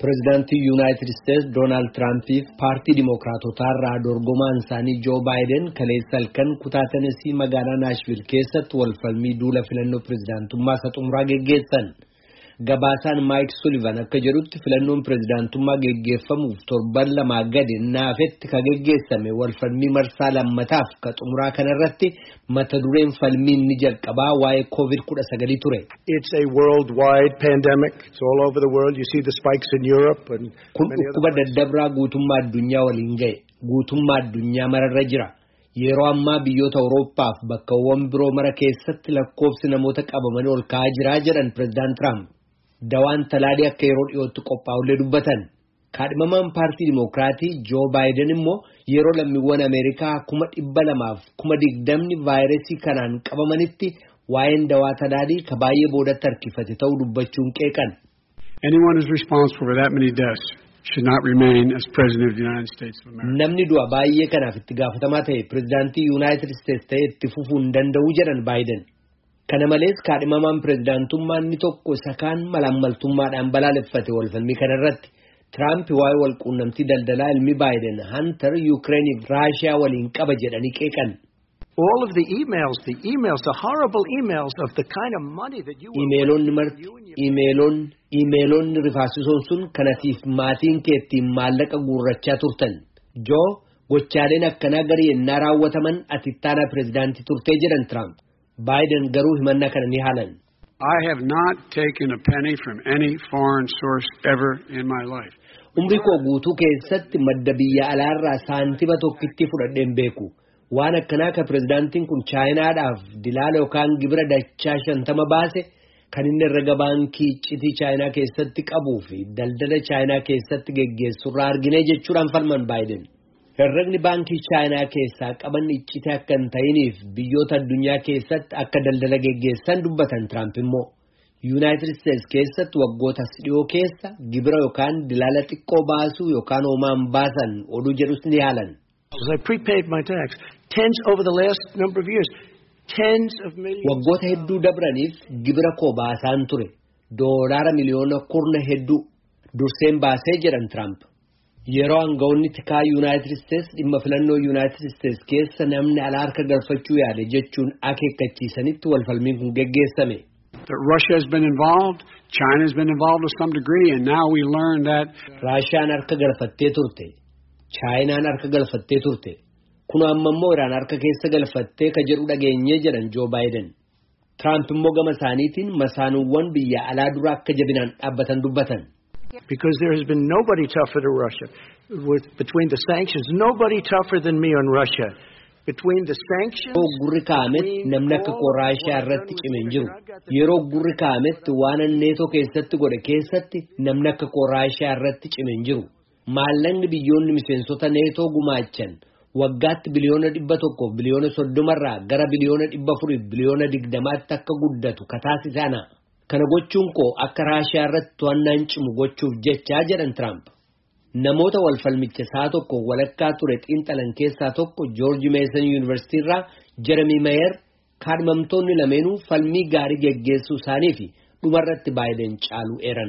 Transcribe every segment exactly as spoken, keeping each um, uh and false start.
Pireezidaantii Yuunaayitid Isteetsi Doonaald Tiraampiif paartii Dimookiraatotaa dorgomaan isaanii Joo Baayiden kaleessa halkan kutaa Tenesii magaalaa Naashvil keessatti walfalmii duula filannoo pireezidaantummaa isa xumuraa geggeessan. Gabaasaan Maayik Sulivan akka jedhutti filannoon pireezidaantummaa geggeeffamuuf torban lamaa gadi naafetti ka geggeessame walfalmii marsaa lammataaf ka xumuraa kanarratti mata dureen falmiin ni jalqabaa waa'ee COVID nineteen ture. It's a worldwide pandemic. It's all over the world. You see the spikes in Europe and kun dhukkuba daddabraa guutummaa addunyaa waliin ga'e guutummaa addunyaa mararra jira. Yeroo ammaa biyyoota Awurooppaaf bakkawwan biroo mara keessatti lakkoofsi namoota qabamanii ol ka'aa jira jedhan Pireezidaant Tiraamp. Dawaan talaadii akka yeroo dhiyootti qophaa'ullee dubbatan. Kaadhimamaan paartii Dimookiraatii Joo Baayiden immoo yeroo lammiiwwan Ameerikaa kuma dhibba lamaaf kuma digdamni vaayirasii kanaan qabamanitti waa'een dawaa talaadii ka baay'ee boodatti harkifate ta'uu dubbachuun qeeqan. Anyone who's responsible for that many deaths should not remain as president of the United States of America. Namni du'a baay'ee kanaaf itti gaafatamaa ta'e pireezidaantii Yuunaayitid Isteetsi ta'e itti fufuu hin danda'u jedhan Baayiden. Kana malees kaadhimamaan pireezidaantummaa inni tokko isa kaan malaammaltummaadhaan balaaleffate walfalmii kanarratti Tiraamp waa'ee walquunnamtii daldalaa ilmi Baayiden Hunter Yukireeniif Raashiyaa waliin qaba jedhanii qeeqan. All of the emails, the emails, the horrible emails of the kind of money that you Imeelonni marti, imeelonni, imeelonni rifaasisoon sun kanatiif maatiin kee ittiin maallaqa guurrachaa turtan. Joo gochaaleen akkanaa garii ennaa raawwataman ati ittaanaa pireezidaantii turtee jedhan Tiraamp. Baayiden garuu himannaa kana ni haalan. I have not taken a penny from any foreign source ever in my life. Umrii koo guutuu keessatti madda biyya alaarraa saantima tokkitti fudhadheen beeku. Waan akkanaa ka pireezidaantiin kun Chaayinaadhaaf dilaala yookaan gibira dachaa shantama baase kan inni herrega baankii iccitii Chaayinaa keessatti qabuu fi daldala Chaayinaa keessatti geggeessurraa argine jechuudhaan falman Baayiden. Herregni baankii Chaayinaa keessaa qaban iccitii akka hin ta'iniif biyyoota addunyaa keessatti akka daldala geggeessan dubbatan Tiraamp immoo Yuunaayitid Isteetsi keessatti waggoota dhiyoo keessa gibira yookaan dilaala xiqqoo baasuu yookaan hoomaan baasan oduu jedhus ni haalan. I prepaid my tax tens over the last number of years tens of millions. Waggoota hedduu dabraniif gibira koo baasaan ture doolaara miliyoona kurna hedduu durseen baasee jedhan Tiraamp. Yeroo aangawoonni tikaa Yuunaayitid Isteetsi dhimma filannoo Yuunaayitid Isteetsi keessa namni alaa harka galfachuu yaade jechuun akeekkachiisanitti walfalmiin kun geggeessame. Russia has been involved, China has been involved to some degree, and now we learn that Raashiyaan harka galfattee turte, Chaayinaan harka galfattee turte, kun amma immoo Iraan harka keessa galfattee ka jedhu dhageenyee jedhan Joo Baayiden. Tiraamp immoo gama isaaniitiin masaanuuwwan biyya alaa dura akka jabinaan dhaabbatan dubbatan. Because there has been nobody tougher to Russia. With, between the sanctions, nobody tougher than me on Russia. Between the sanctions... Yeroo gurri kaametti namni akka koo Raashiyaa irratti cime hin jiru. Yeroo gurri kaametti waan neetoo keessatti godhe keessatti namni akka koo Raashiyaa irratti cime hin jiru. Maallaqni biyyoonni miseensota neetoo gumaachan waggaatti biliyoona dhibba tokkoof biliyoona soddomarraa gara biliyoona dhibba afuriif biliyoona digdamaatti akka guddatu kataasisana. Kana gochuun koo akka Raashiyaa irratti to'annaan cimu gochuuf jechaa jedhan Tiraamp. Namoota walfalmicha isaa tokko walakkaa ture xiinxalan keessaa tokko Joorji Meesan Yuunivarsiitii irraa Jeremy Mayer kaadhimamtoonni lameenuu falmii gaarii geggeessuu isaanii fi dhumarratti Baayiden caaluu eeran.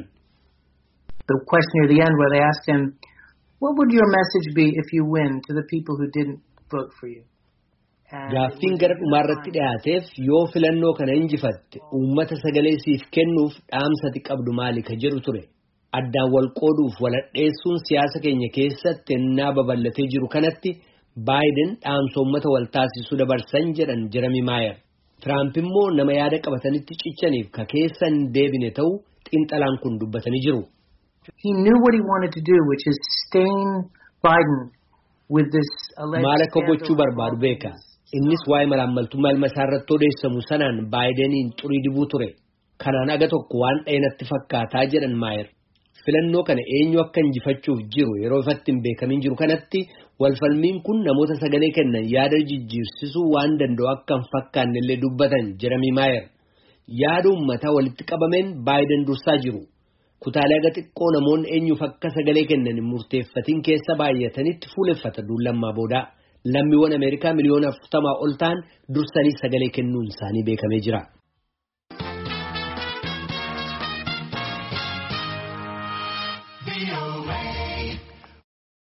The question near the end where they asked him, what would your message be if you win to the people who didn't vote for you? Gaaffiin gara dhumaarratti dhiyaateef yoo filannoo kana injifatte uummata sagalee siif kennuuf dhaamsati qabdu maali ka jedhu ture. Addaan wal qooduuf waladheessuun siyaasa keenya keessatti ennaa babal'atee jiru kanatti Baayiden dhaamsa uummata wal taasisuu dabarsan jedhan Jeremy Mayer. Tiraamp immoo nama yaada qabatanitti cichaniif ka keessa hin deebine ta'uu xiinxalaan kun dubbatanii jiru. He knew what he wanted to do, which is stain Biden with this alleged maal akka gochuu barbaadu beeka. Innis waa'ee malaammaltummaa ilma isaa irratti odeessamu sanaan Baayideniin xurii dibuu ture. Kanaan aga tokko waan dhayinatti fakkaataa jedhan Maayer. Filannoo kana eenyu akka injifachuuf jiru yeroo ifatti hin beekamin jiru kanatti walfalmiin kun namoota sagalee kennan yaada jijjiirsisuu waan danda'u akka hin fakkaanne illee dubbatan Jeremy Maayer. Yaada uummataa walitti qabameen Baayiden dursaa jiru. Kutaalee aga xiqqoo namoonni eenyuuf akka sagalee kennan hin murteeffatin keessa baay'atanitti fuuleffata duullammaa boodaa. Lammiiwwan Ameerikaa miliyoona afurtamaa ol ta'an dursanii sagalee kennuun isaanii beekamee jira. V O A.